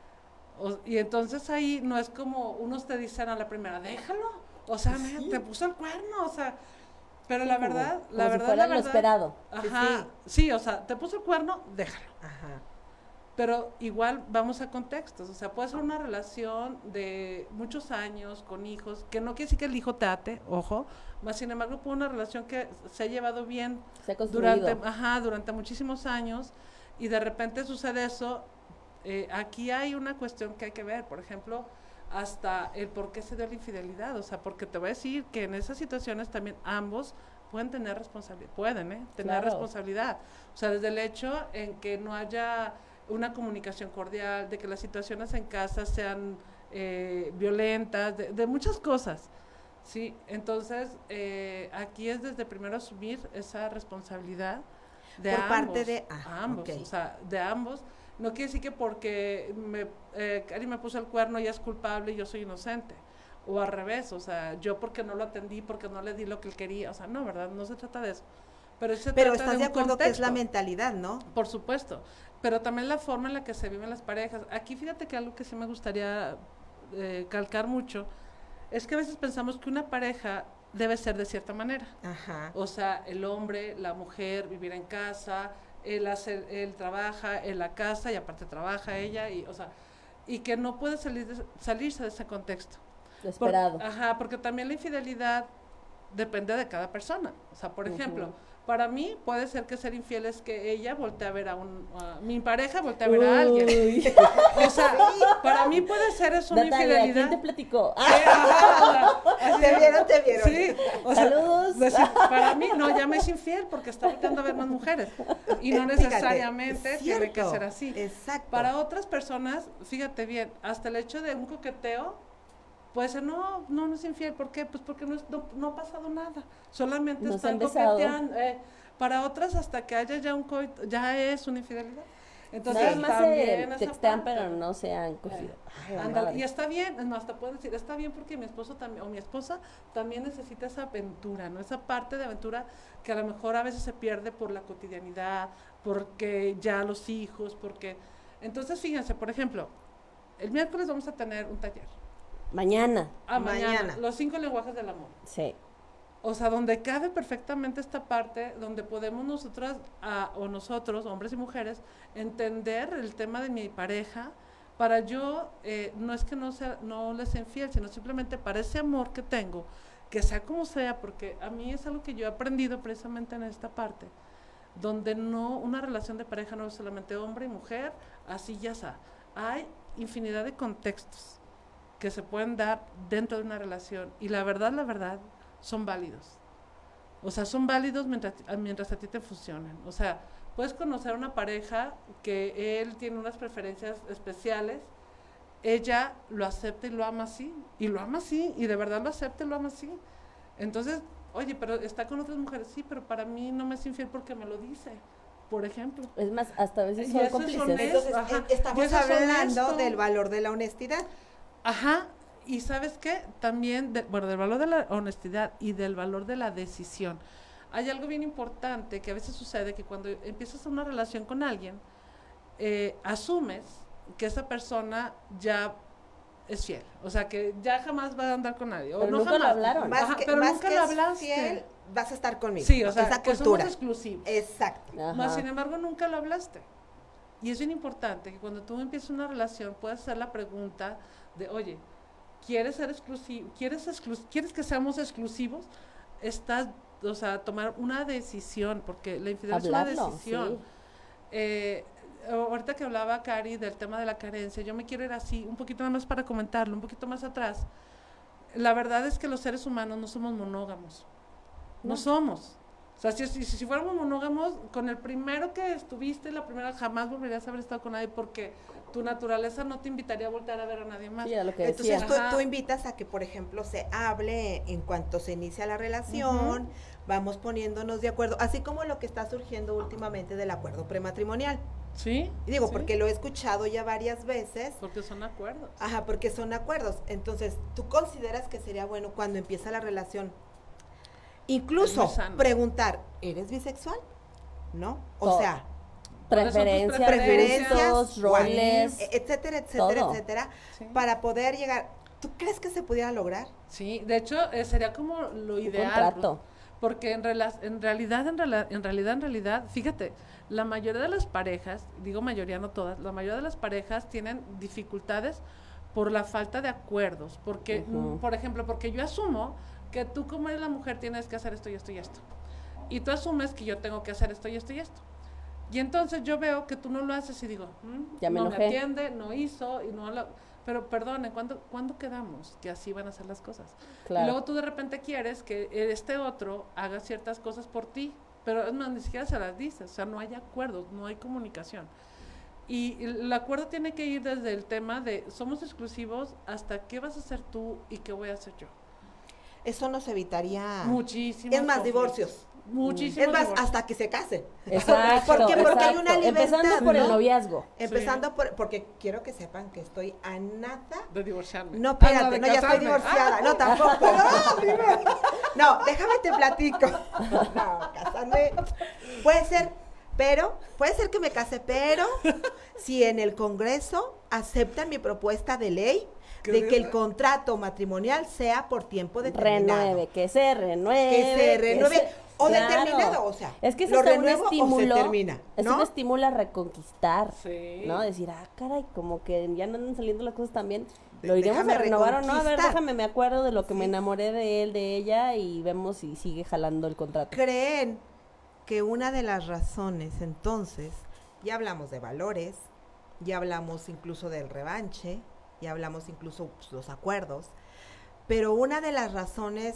Y entonces ahí no es como unos te dicen a la primera, déjalo, o sea, te puso el cuerno, o sea, pero la verdad, la verdad, lo esperado. Ajá, sí, o sea, te puso el cuerno, déjalo. Ajá. Pero igual vamos a contextos, o sea, puede ser una relación de muchos años con hijos, que no quiere decir que el hijo te ate, ojo, más sin embargo, puede una relación que se ha llevado bien durante muchísimos años y de repente sucede eso. Aquí hay una cuestión que hay que ver, por ejemplo, hasta el por qué se dio la infidelidad, o sea, porque te voy a decir que en esas situaciones también ambos pueden tener responsabilidad, tener responsabilidad, o sea, desde el hecho en que no haya una comunicación cordial, de que las situaciones en casa sean violentas, de muchas cosas, ¿sí? Entonces, aquí es desde primero asumir esa responsabilidad de por ambos, parte de ambos, okay. O sea, de ambos. No quiere decir que porque Cari me puso el cuerno y es culpable y yo soy inocente. o al revés, o sea, yo porque no lo atendí, porque no le di lo que él quería, o sea, no, ¿verdad? No se trata de eso. Pero estás de acuerdo que es la mentalidad, ¿no? Por supuesto, pero también la forma en la que se viven las parejas. Aquí fíjate que algo que sí me gustaría calcar mucho es que a veces pensamos que una pareja debe ser de cierta manera. Ajá. O sea, el hombre, la mujer, vivir en casa, él trabaja en la casa y aparte trabaja ella, y, o sea, y que no puede salirse de ese contexto. Esperado. Porque también la infidelidad depende de cada persona. O sea, por ejemplo, para mí puede ser que ser infiel es que ella voltee a ver mi pareja voltea a ver a alguien. O sea, para mí puede ser eso una Natalia, infidelidad. ¿quién te platicó? Te vieron. Sí, o sea, saludos. Para mí, no, ya me es infiel porque está volteando a ver más mujeres. Y no necesariamente tiene que ser así. Exacto. Para otras personas, fíjate bien, hasta el hecho de un coqueteo puede ser, no es infiel. ¿Por qué? Pues porque no ha pasado nada. Solamente no están coqueteando. Para otras, hasta que haya ya un coito, ya es una infidelidad. Entonces, nada más también se textean, pero no se han cogido. Y está bien, es más, te puedo decir, está bien porque mi esposo también, o mi esposa también necesita esa aventura, ¿no? Esa parte de aventura que a lo mejor a veces se pierde por la cotidianidad, porque ya los hijos, porque... Entonces, fíjense, por ejemplo, el miércoles vamos a tener un taller. Mañana. Mañana. Los 5 lenguajes del amor. Sí. O sea, donde cabe perfectamente esta parte, donde podemos nosotros, hombres y mujeres, entender el tema de mi pareja, para yo, no es que no les sea infiel, sino simplemente para ese amor que tengo, que sea como sea, porque a mí es algo que yo he aprendido precisamente en esta parte, donde una relación de pareja no es solamente hombre y mujer, así ya está. Hay infinidad de contextos que se pueden dar dentro de una relación, y la verdad, son válidos. O sea, son válidos mientras a ti te funcionen. O sea, puedes conocer a una pareja que él tiene unas preferencias especiales, ella lo acepta y lo ama así, y de verdad lo acepta y lo ama así. Entonces, oye, pero está con otras mujeres, sí, pero para mí no me es infiel porque me lo dice, por ejemplo. Es más, hasta a veces son cómplices. Entonces, estamos hablando del valor de la honestidad. Ajá. Y ¿sabes qué? También, del valor de la honestidad y del valor de la decisión. Hay algo bien importante que a veces sucede, que cuando empiezas una relación con alguien, asumes que esa persona ya es fiel. O sea, que ya jamás va a andar con nadie. Pero no nunca jamás. lo hablaron. Pero nunca lo hablaste. Fiel, vas a estar conmigo. Sí, o sea, esa que cultura. somos exclusivos. Exacto. Más sin embargo, nunca lo hablaste. Y es bien importante que cuando tú empiezas una relación, puedas hacer la pregunta de, oye, ¿quieres ser exclusivo? ¿Quieres que seamos exclusivos? O sea, tomar una decisión, porque la infidelidad es una decisión. Sí. Ahorita que hablaba Cari del tema de la carencia, yo me quiero ir así, un poquito nada más para comentarlo, un poquito más atrás. La verdad es que los seres humanos no somos monógamos. No somos. O sea, si fuéramos monógamos, con el primero que estuviste, la primera, jamás volverías a haber estado con nadie, porque tu naturaleza no te invitaría a volver a ver a nadie más. Sí, lo que entonces tú invitas a que, por ejemplo, se hable en cuanto se inicia la relación, vamos poniéndonos de acuerdo, así como lo que está surgiendo últimamente del acuerdo prematrimonial. Sí. Y digo, porque lo he escuchado ya varias veces. Porque son acuerdos. Ajá, porque son acuerdos. Entonces, ¿tú consideras que sería bueno cuando empieza la relación? Incluso preguntar, ¿eres bisexual? ¿No? O sea, preferencias, roles, etcétera, sí. Para poder llegar. ¿Tú crees que se pudiera lograr? Sí, de hecho, sería como lo ideal. Contrato. Porque en realidad, fíjate, la mayoría de las parejas, digo mayoría, no todas, la mayoría de las parejas tienen dificultades por la falta de acuerdos. Porque, por ejemplo, porque yo asumo que tú como eres la mujer tienes que hacer esto y esto y esto. Y tú asumes que yo tengo que hacer esto y esto y esto. Y entonces yo veo que tú no lo haces y digo, ya me no enojé. me atiende, no hizo, y no lo... Pero perdone, ¿cuándo quedamos que así van a ser las cosas? Claro. Y luego tú de repente quieres que este otro haga ciertas cosas por ti, pero es más, ni siquiera se las dices, o sea, no hay acuerdos, no hay comunicación. Y el acuerdo tiene que ir desde el tema de somos exclusivos hasta qué vas a hacer tú y qué voy a hacer yo. Eso nos evitaría muchísimos es más, conflictos. divorcios. Muchísimo. Es más, divorcio. hasta que se casen. Exacto, Porque hay exacto. una libertad, Empezando por el ¿no? noviazgo. Empezando porque quiero que sepan que estoy a nada. De divorciarme. No, espérate, de no, ya estoy casarme. divorciada. No, tampoco. No, déjame te platico. No, casarme. Puede ser que me case, pero si en el Congreso aceptan mi propuesta de ley de que el contrato matrimonial sea por tiempo determinado. Que se renueve. Que se renueve. O Claro. determinado, o sea, Es que es lo hasta un renuevo o se estímulo, termina, es ¿no? un estímulo a reconquistar, Sí. ¿no? Decir, caray, como que ya no andan saliendo las cosas tan bien, De- lo iremos déjame a renovar o no, a ver, reconquistar. déjame, me acuerdo de lo que me Sí. enamoré de él, de ella, y vemos si sigue jalando el contrato. Creen que una de las razones, entonces, ya hablamos de valores, ya hablamos incluso del revanche, ya hablamos incluso pues, los acuerdos, pero una de las razones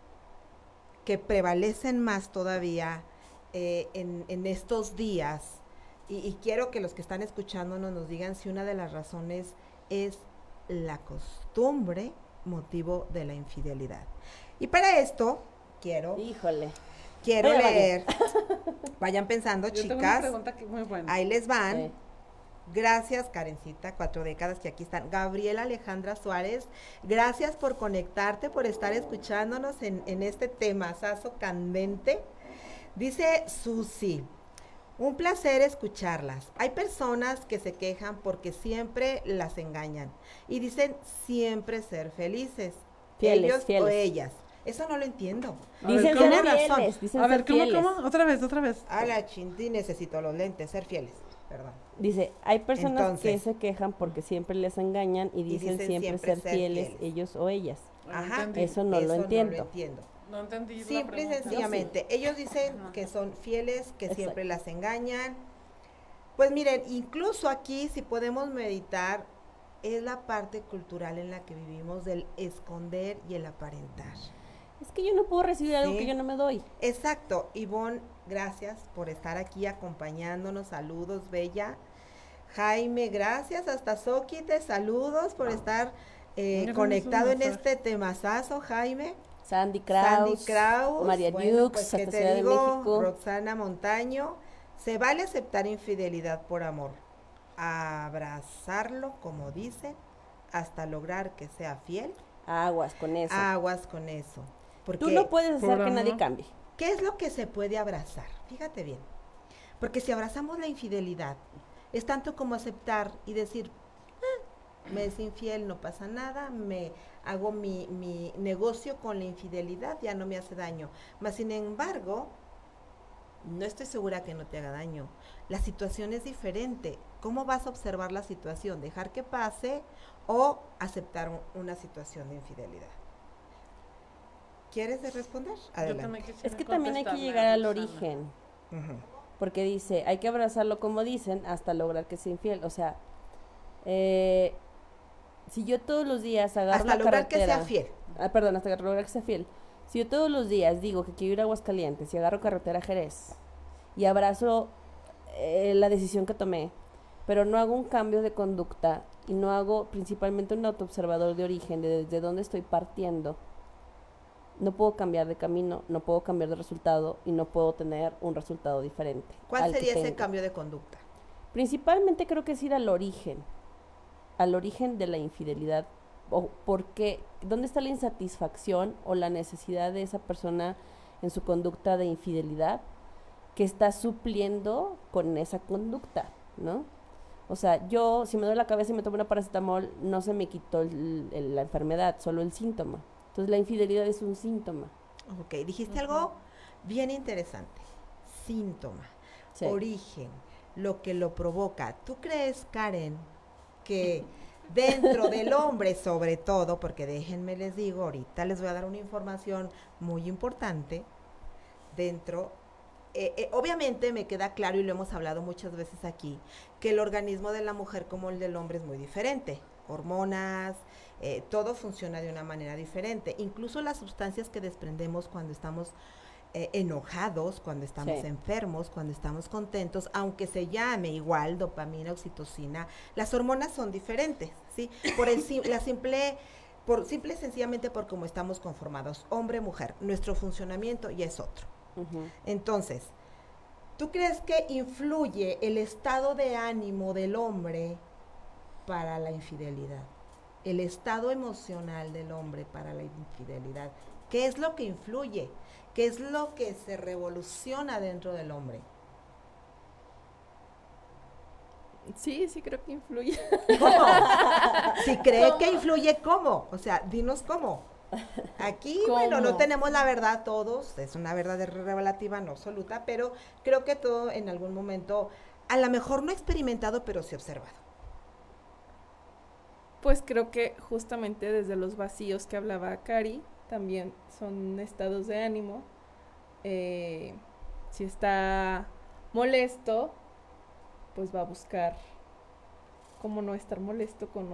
que prevalecen más todavía en estos días, y quiero que los que están escuchándonos nos digan si una de las razones es la costumbre motivo de la infidelidad. Y para esto quiero Híjole. Quiero Oye, leer. Vayan pensando, Yo tengo una chicas. pregunta que muy buena. Ahí les van. Sí. Gracias, Karencita, 4 décadas que aquí están. Gabriela Alejandra Suárez, gracias por conectarte, por estar escuchándonos en este temazazo candente. Dice Susi, un placer escucharlas. Hay personas que se quejan porque siempre las engañan y dicen siempre ser felices. Fieles, ellos o fieles. ellas. Eso no lo entiendo. A ver, Dicen ¿cómo? ser Tiene razón. fieles, dicen A ver, ser ¿cómo, fieles. cómo? Otra vez. A la chindi necesito los lentes, ser fieles. Perdón. Dice, hay personas que Entonces. se quejan porque siempre les engañan y dicen siempre ser fieles, ellos o ellas. No Ajá. entendí. Eso no lo entiendo. No entendí la Simple y pregunta. sencillamente, ellos dicen Ajá. que son fieles, que Exacto. siempre las engañan. Pues miren, incluso aquí si podemos meditar, es la parte cultural en la que vivimos del esconder y el aparentar. Es que yo no puedo recibir algo Sí. que yo no me doy. Exacto, Ivonne, gracias por estar aquí acompañándonos, saludos, bella. Jaime, gracias, hasta Soquite, saludos por estar Mira, conectado en mensaje. este temazazo, Jaime. Sandy Kraus, Sandy Kraus, María bueno, Dukes, pues, hasta ¿qué te Ciudad digo? de México. Roxana Montaño, se vale aceptar infidelidad por amor, abrazarlo, como dice, hasta lograr que sea fiel, Aguas con eso. aguas con eso. Porque Tú no puedes hacer Por que nadie amor. cambie. ¿qué es lo que se puede abrazar? Fíjate bien, porque si abrazamos la infidelidad, es tanto como aceptar y decir, me es infiel, no pasa nada, me hago mi negocio con la infidelidad, ya no me hace daño. Mas, sin embargo, no estoy segura que no te haga daño. La situación es diferente. ¿Cómo vas a observar la situación? ¿Dejar que pase o aceptar una situación de infidelidad? ¿Quieres responder? Yo Adelante. también quisiera Es que también hay que contestarle llegar a al Roxana. origen. Ujú. Porque dice, hay que abrazarlo como dicen hasta lograr que sea infiel. O sea, si yo todos los días agarro Hasta la lograr que carretera... sea fiel. Perdón, hasta lograr que sea fiel. Si yo todos los días digo que quiero ir a Aguascalientes y agarro carretera a Jerez y abrazo la decisión que tomé, pero no hago un cambio de conducta y no hago principalmente un autoobservador de origen, de desde dónde estoy partiendo, no puedo cambiar de camino, no puedo cambiar de resultado y no puedo tener un resultado diferente. ¿Cuál al que sería ese tengo. cambio de conducta? Principalmente creo que es ir al origen de la infidelidad, o porque, ¿dónde está la insatisfacción o la necesidad de esa persona en su conducta de infidelidad que está supliendo con esa conducta, ¿no? O sea, yo, si me duele la cabeza y me tomo una paracetamol, no se me quitó la enfermedad, solo el síntoma. Entonces, la infidelidad es un síntoma. Ok, dijiste algo bien interesante. Síntoma, Sí. origen, lo que lo provoca. ¿Tú crees, Karen, que dentro del hombre sobre todo, porque déjenme les digo, ahorita les voy a dar una información muy importante, obviamente me queda claro y lo hemos hablado muchas veces aquí, que el organismo de la mujer como el del hombre es muy diferente. Hormonas, todo funciona de una manera diferente. Incluso las sustancias que desprendemos cuando estamos enojados, cuando estamos Sí. enfermos, cuando estamos contentos, aunque se llame igual dopamina, oxitocina, las hormonas son diferentes, ¿sí? Simple y sencillamente por cómo estamos conformados, hombre, mujer, nuestro funcionamiento ya es otro. Entonces, ¿tú crees que influye el estado de ánimo del hombre para la infidelidad? El estado emocional del hombre para la infidelidad. ¿Qué es lo que influye? ¿Qué es lo que se revoluciona dentro del hombre? Sí, creo que influye. ¿Cómo? Si cree que influye, ¿cómo? O sea, dinos cómo. Aquí, bueno, no tenemos la verdad todos, es una verdad relativa, no absoluta, pero creo que todo en algún momento, a lo mejor no experimentado, pero sí observado. Pues creo que justamente desde los vacíos que hablaba Cari, también son estados de ánimo. Si está molesto, pues va a buscar cómo no estar molesto con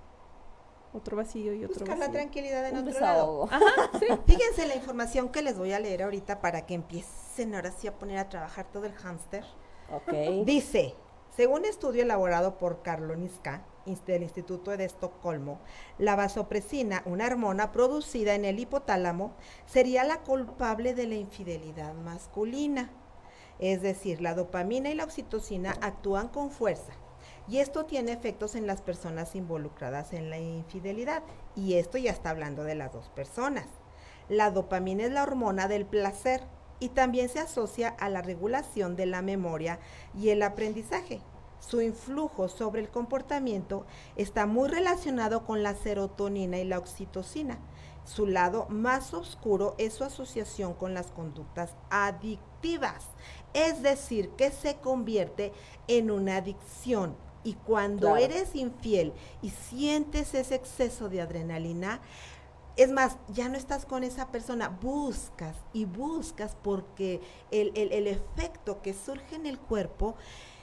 otro vacío y otro Buscar vacío. la tranquilidad en Un otro desahogo. lado. Ajá, sí. Fíjense la información que les voy a leer ahorita para que empiecen ahora sí a poner a trabajar todo el hámster. Ok. Dice, según estudio elaborado por Karolinska del Instituto de Estocolmo, la vasopresina, una hormona producida en el hipotálamo, sería la culpable de la infidelidad masculina. Es decir, la dopamina y la oxitocina actúan con fuerza. Y esto tiene efectos en las personas involucradas en la infidelidad. Y esto ya está hablando de las dos personas. La dopamina es la hormona del placer y también se asocia a la regulación de la memoria y el aprendizaje. Su influjo sobre el comportamiento está muy relacionado con la serotonina y la oxitocina. Su lado más oscuro es su asociación con las conductas adictivas. Es decir, que se convierte en una adicción. Y cuando eres infiel y sientes ese exceso de adrenalina, es más, ya no estás con esa persona, buscas y buscas porque el efecto que surge en el cuerpo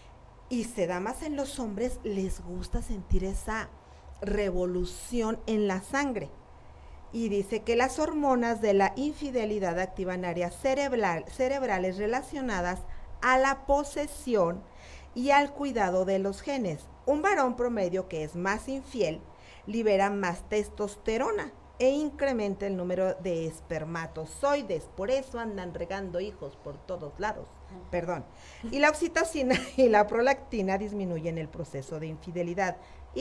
y se da más en los hombres, les gusta sentir esa revolución en la sangre. Y dice que las hormonas de la infidelidad activan áreas cerebrales relacionadas a la posesión y al cuidado de los genes. Un varón promedio que es más infiel libera más testosterona e incrementa el número de espermatozoides. Por eso andan regando hijos por todos lados. Perdón. Y la oxitocina y la prolactina disminuyen el proceso de infidelidad.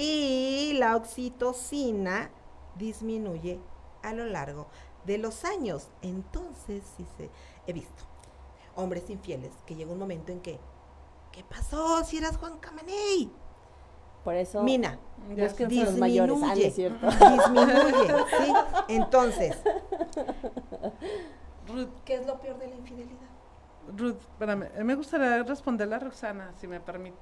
Y la oxitocina disminuye a lo largo de los años. Entonces, he visto hombres infieles que llega un momento en que, ¿qué pasó si eras Juan Camaney? Por eso Mina, disminuye los mayores. ¿No es cierto? Disminuye, ¿sí? Entonces, Ruth, ¿qué es lo peor de la infidelidad? Ruth, espérame, me gustaría responderle a Roxana, si me permites.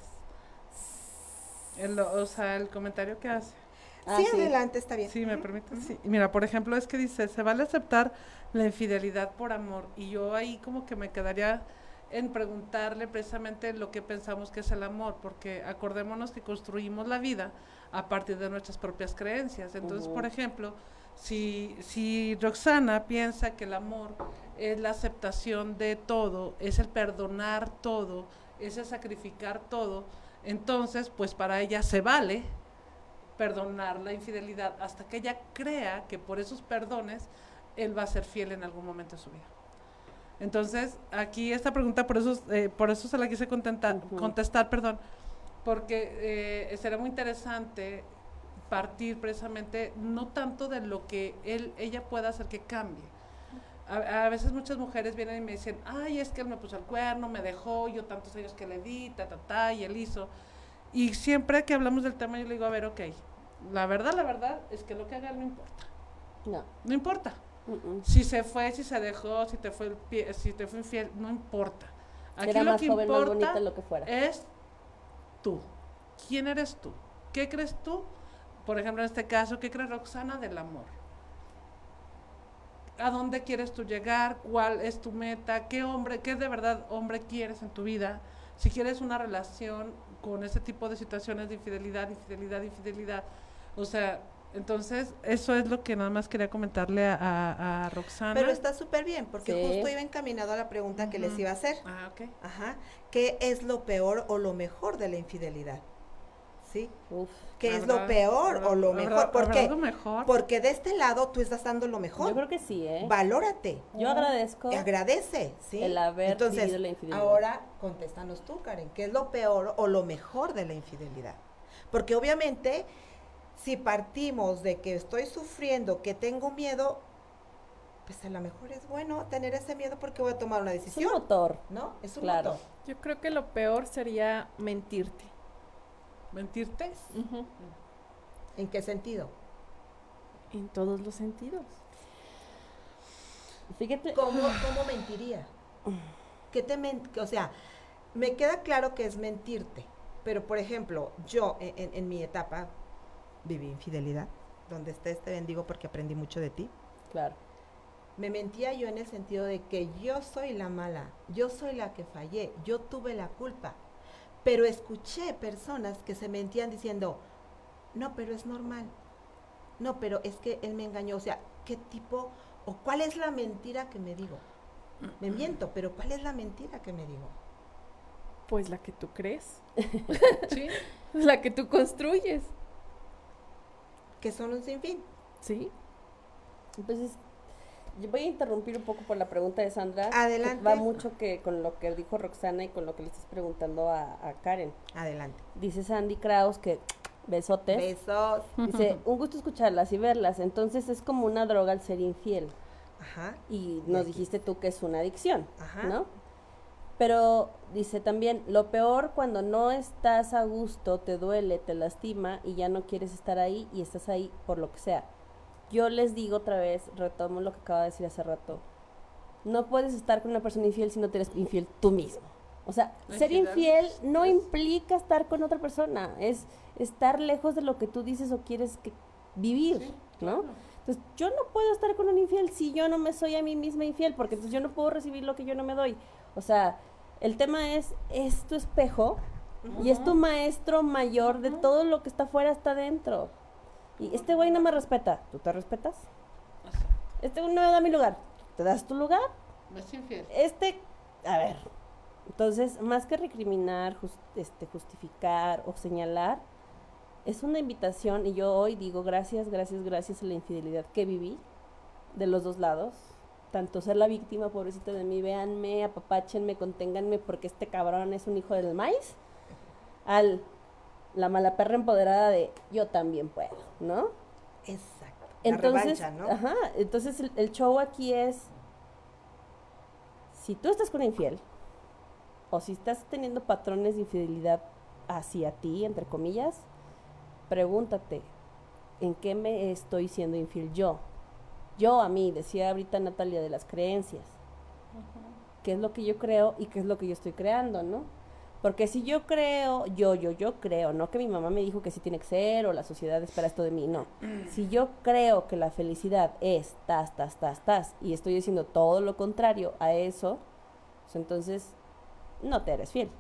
El comentario que hace. Sí, adelante, está bien. Sí, me permites. Sí. Mira, por ejemplo, es que dice, se vale aceptar la infidelidad por amor. Y yo ahí como que me quedaría en preguntarle precisamente lo que pensamos que es el amor, porque acordémonos que construimos la vida a partir de nuestras propias creencias. Entonces, por ejemplo, si Roxana piensa que el amor es la aceptación de todo, es el perdonar todo, es el sacrificar todo, entonces, pues para ella se vale perdonar la infidelidad hasta que ella crea que por esos perdones él va a ser fiel en algún momento de su vida. Entonces, aquí esta pregunta, por eso se la quise contestar, porque será muy interesante partir precisamente no tanto de lo que ella pueda hacer que cambie. A veces muchas mujeres vienen y me dicen, ay, es que él me puso el cuerno, me dejó, yo tantos años que le di, y él hizo. Y siempre que hablamos del tema yo le digo, a ver, ok, la verdad es que lo que haga él no importa. No importa. Si se fue, si se dejó, si te fue infiel, no importa. Aquí era lo más que joven, importa más bonita, lo que fuera. es tú. ¿Quién eres tú? ¿Qué crees tú? Por ejemplo, en este caso, ¿qué cree Roxana del amor? ¿A dónde quieres tú llegar? ¿Cuál es tu meta? ¿Qué de verdad hombre quieres en tu vida? Si quieres una relación con ese tipo de situaciones de infidelidad, o sea, entonces eso es lo que nada más quería comentarle a Roxana. Pero está súper bien, porque justo iba encaminado a la pregunta que les iba a hacer. Ok. ¿Qué es lo peor o lo mejor de la infidelidad? ¿sí? Uf. ¿Qué es ¿Habrá- lo peor o lo habrá- mejor? ¿Por habrá qué? algo mejor? Porque de este lado tú estás dando lo mejor. Yo creo que sí, ¿eh? Valórate. Yo agradezco. Agradece, ¿sí? el haber Entonces, vivido la infidelidad. ahora contéstanos tú, Karen, ¿qué es lo peor o lo mejor de la infidelidad? Porque obviamente, si partimos de que estoy sufriendo, que tengo miedo, pues a lo mejor es bueno tener ese miedo porque voy a tomar una Es un decisión, motor. ¿no? Es un Claro. motor. Yo creo que lo peor sería mentirte. ¿Mentirte? ¿En qué sentido? En todos los sentidos. Fíjate. ¿Cómo mentiría? O sea, me queda claro que es mentirte, pero por ejemplo, yo en mi etapa viví infidelidad, donde estés te bendigo porque aprendí mucho de ti. Claro. Me mentía yo en el sentido de que yo soy la mala, yo soy la que fallé, yo tuve la culpa, pero escuché personas que se mentían diciendo, no, pero es normal, no, pero es que él me engañó, o sea, ¿qué tipo o cuál es la mentira que me digo? Me miento, pero ¿cuál es la mentira que me digo? Pues la que tú crees. Sí. La que tú construyes. Que son un sinfín. Sí. Entonces, yo voy a interrumpir un poco por la pregunta de Sandra. Adelante. Que va mucho que con lo que dijo Roxana y con lo que le estás preguntando a Karen. Adelante. Dice Sandy Kraus que besotes. Besos. Dice, un gusto escucharlas y verlas. Entonces es como una droga al ser infiel. Ajá. Y nos dijiste tú que es una adicción, Ajá. ¿no? Pero dice también, lo peor cuando no estás a gusto, te duele, te lastima y ya no quieres estar ahí y estás ahí por lo que sea. Yo les digo otra vez, retomo lo que acaba de decir hace rato, no puedes estar con una persona infiel si no te eres infiel tú mismo. O sea, La ser infidelidad infiel no implica estar con otra persona, es estar lejos de lo que tú dices o quieres vivir, Sí, ¿no? claro. Entonces, yo no puedo estar con un infiel si yo no me soy a mí misma infiel, porque entonces yo no puedo recibir lo que yo no me doy. O sea, el tema es tu espejo y es tu maestro mayor de todo lo que está afuera, está dentro. Y este güey no me respeta, ¿tú te respetas? Exacto. Este güey no me da mi lugar, ¿te das tu lugar? Es infiel. A ver, entonces, más que recriminar, justificar o señalar, es una invitación y yo hoy digo gracias a la infidelidad que viví de los dos lados. Tanto ser la víctima, pobrecita de mí, véanme, apapáchenme, conténganme porque este cabrón es un hijo del maíz, al la mala perra empoderada de yo también puedo, ¿no? Exacto. Entonces, la revancha, ¿no? ajá, entonces el show aquí es, si tú estás con una infiel, o si estás teniendo patrones de infidelidad hacia ti, entre comillas, pregúntate, ¿en qué me estoy siendo infiel yo? Yo a mí, decía ahorita Natalia, de las creencias. ¿Qué es lo que yo creo y qué es lo que yo estoy creando, no? Porque si yo creo, yo creo, no que mi mamá me dijo que sí tiene que ser o la sociedad espera esto de mí, no. Si yo creo que la felicidad es tas, y estoy haciendo todo lo contrario a eso, pues entonces no te eres fiel.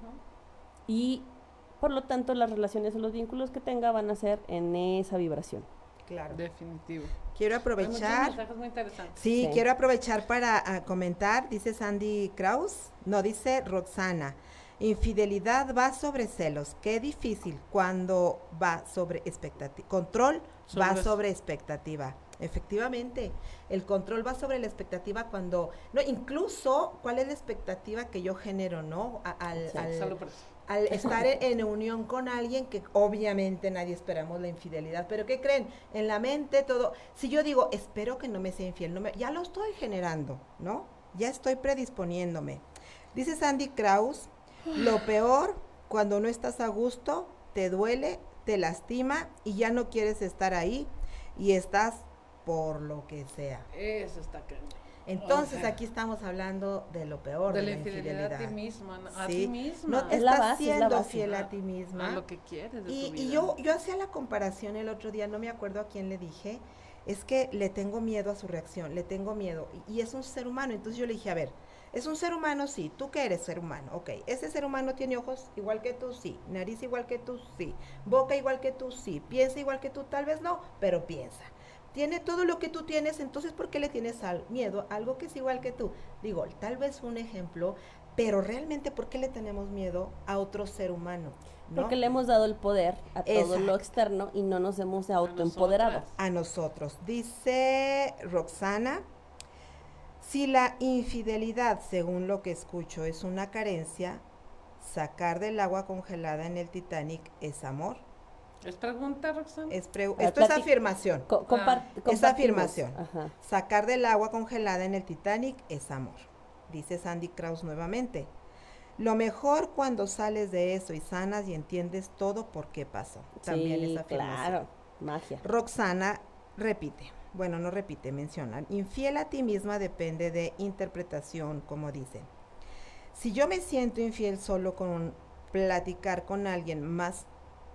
Y por lo tanto las relaciones o los vínculos que tenga van a ser en esa vibración. Claro. Definitivo. Quiero Hay muchos aprovechar. mensajes muy interesantes. Sí, Sí. quiero aprovechar para comentar, dice Sandy Kraus, no, dice Roxana, infidelidad va sobre celos, qué difícil cuando va sobre expectativa, control va Sobre- sobre expectativa, efectivamente, el control va sobre la expectativa cuando, no, incluso, ¿cuál es la expectativa que yo genero, no? Sí, Solo por eso. Al estar en unión con alguien que obviamente nadie esperamos la infidelidad, pero ¿qué creen? En la mente todo, si yo digo, espero que no me sea infiel, ya lo estoy generando, ¿no? Ya estoy predisponiéndome. Dice Sandy Kraus, lo peor cuando no estás a gusto, te duele, te lastima y ya no quieres estar ahí y estás por lo que sea. Eso está cañón. Entonces O sea, aquí estamos hablando de lo peor de de la la infidelidad a ti infidelidad. misma, ¿no? A Sí. ti misma. No te Es la estás base, es la siendo base. fiel a ti misma. A lo que quieres de tu Y vida. yo hacía la comparación el otro día, no me acuerdo a quién le dije, es que le tengo miedo a su reacción, le tengo miedo. Y es un ser humano, entonces yo le dije, a ver, es un ser humano, sí, ¿tú qué eres ser humano? Ok, ese ser humano tiene ojos igual que tú, sí, nariz igual que tú, sí, boca igual que tú, sí, piensa igual que tú, tal vez no, pero piensa. Tiene todo lo que tú tienes, entonces ¿por qué le tienes miedo a algo que es igual que tú? Digo, tal vez un ejemplo, pero realmente ¿por qué le tenemos miedo a otro ser humano? ¿no? Porque le hemos dado el poder a todo lo Exacto. externo y no nos hemos autoempoderado. A nosotros. Dice Roxana, si la infidelidad, según lo que escucho, es una carencia, sacar del agua congelada en el Titanic es amor. ¿Es pregunta, Roxana? ver, Esto es afirmación. Es compartimos. afirmación. Ajá. Sacar del agua congelada en el Titanic es amor. Dice Sandy Kraus nuevamente. Lo mejor cuando sales de eso y sanas y entiendes todo por qué pasó. También Sí, es afirmación. claro, magia. Roxana repite, bueno, no repite, menciona, infiel a ti misma depende de interpretación, como dice. Si yo me siento infiel solo con platicar con alguien más,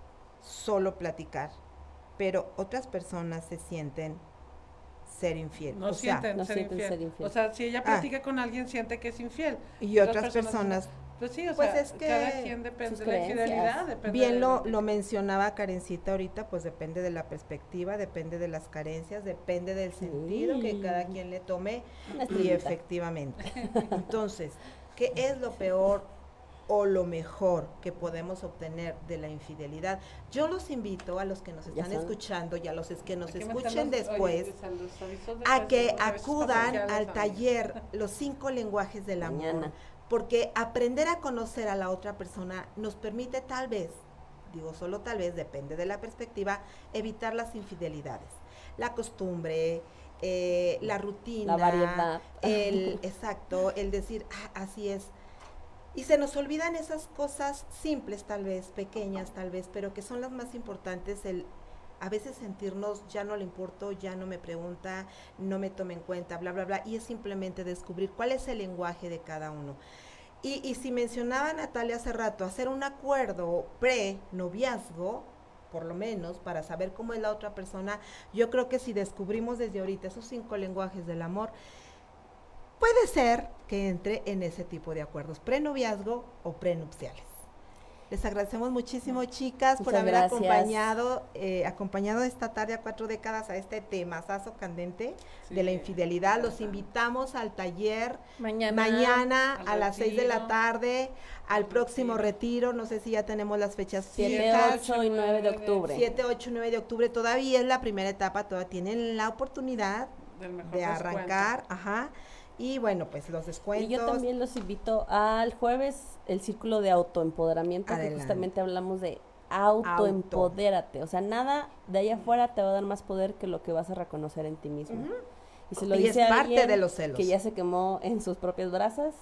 solo platicar, pero otras personas se sienten ser infiel. No o sea, sienten, no ser, sienten infiel. ser infiel. O sea, si ella platica con alguien, siente que es infiel. y otras personas, Pues sí, o pues sea, es que cada quien depende sus de la infidelidad. creencias. Depende bien de lo mencionaba Karencita ahorita, pues depende de la perspectiva, depende de las carencias, depende del sentido que cada quien le tome. Una Y estrellita. efectivamente. Entonces, ¿qué es lo peor o lo mejor que podemos obtener de la infidelidad? Yo los invito a los que nos Ya están saben. escuchando y a los que nos Hay que escuchen meter los- después, oye, los avisos de a que los avisos acudan parroquiales, al amiga. taller Los 5 lenguajes del amor, Mañana. porque aprender a conocer a la otra persona nos permite tal vez, digo solo tal vez, depende de la perspectiva, evitar las infidelidades, la costumbre, la rutina, La variedad. exacto, el decir, así es. Y se nos olvidan esas cosas simples tal vez, pequeñas tal vez, pero que son las más importantes, el a veces sentirnos ya no le importo, ya no me pregunta, no me toma en cuenta, bla, bla, bla, y es simplemente descubrir cuál es el lenguaje de cada uno. Y si mencionaba Natalia hace rato, hacer un acuerdo pre-noviazgo, por lo menos, para saber cómo es la otra persona, yo creo que si descubrimos desde ahorita esos 5 lenguajes del amor, puede ser que entre en ese tipo de acuerdos, pre-noviazgo o prenupciales. Les agradecemos muchísimo, chicas, por Muchas haber gracias. acompañado esta tarde a 4 décadas a este temazazo candente Sí. de la infidelidad. Los invitamos al taller Mañana. a Al las 6 de la retiro. tarde, al Al próximo retiro. No sé si ya tenemos las fechas 7, fijas. 8 y 9 de octubre. 7, 8 y 9 de octubre. Todavía es la primera etapa, todavía tienen la oportunidad Del mejor de descuento. arrancar. Ajá. Y bueno, pues los descuentos. Y yo también los invito al jueves, el círculo de autoempoderamiento, Adelante. que justamente hablamos de autoempodérate. O sea, nada de allá afuera te va a dar más poder que lo que vas a reconocer en ti mismo. Ujú. Y se lo Y dice es a parte alguien de los celos. que ya se quemó en sus propias brasas.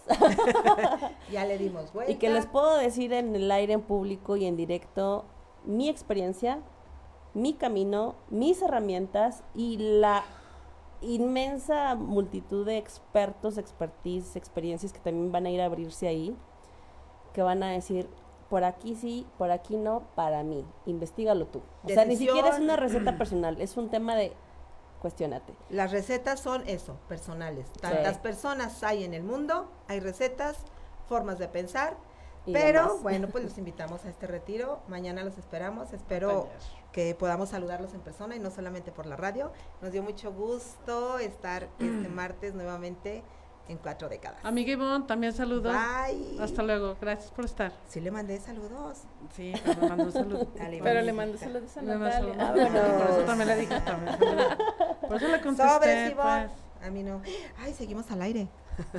Ya le dimos vuelta. Y que les puedo decir en el aire, en público y en directo, mi experiencia, mi camino, mis herramientas y la inmensa multitud de expertos, expertise, experiencias que también van a ir a abrirse ahí, que van a decir, por aquí sí, por aquí no, para mí, investígalo tú. O sea, ni Decisión. siquiera es una receta personal, es un tema de cuestionate. Las recetas son eso, personales. Tantas personas hay en el mundo, hay recetas, formas de pensar, Y pero demás. bueno, pues los invitamos a este retiro. Mañana los esperamos. Espero que podamos saludarlos en persona y no solamente por la radio. Nos dio mucho gusto estar este martes nuevamente en 4 décadas. Amiga Ivonne, también saludos. Bye. Hasta luego. Gracias por estar. Sí le mandé saludos. Sí, pero me mandó un saludo. Dale, Pero Ivonne. le mando saludos a Me mandó Natalia. saludos. Vámonos. Por eso también le dije. Por eso le contesté. Sobres, Ivonne. Pues. A mí no. Ay, seguimos al aire.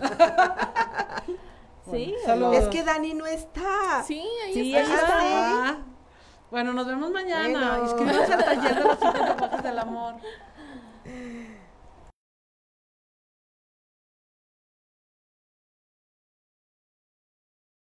Sí, Saludos. Es que Dani no está. Sí, ahí Sí, está. ahí está. Ah, bueno, nos vemos mañana. Bueno. Inscríbanse al taller de los 5 lenguajes del amor.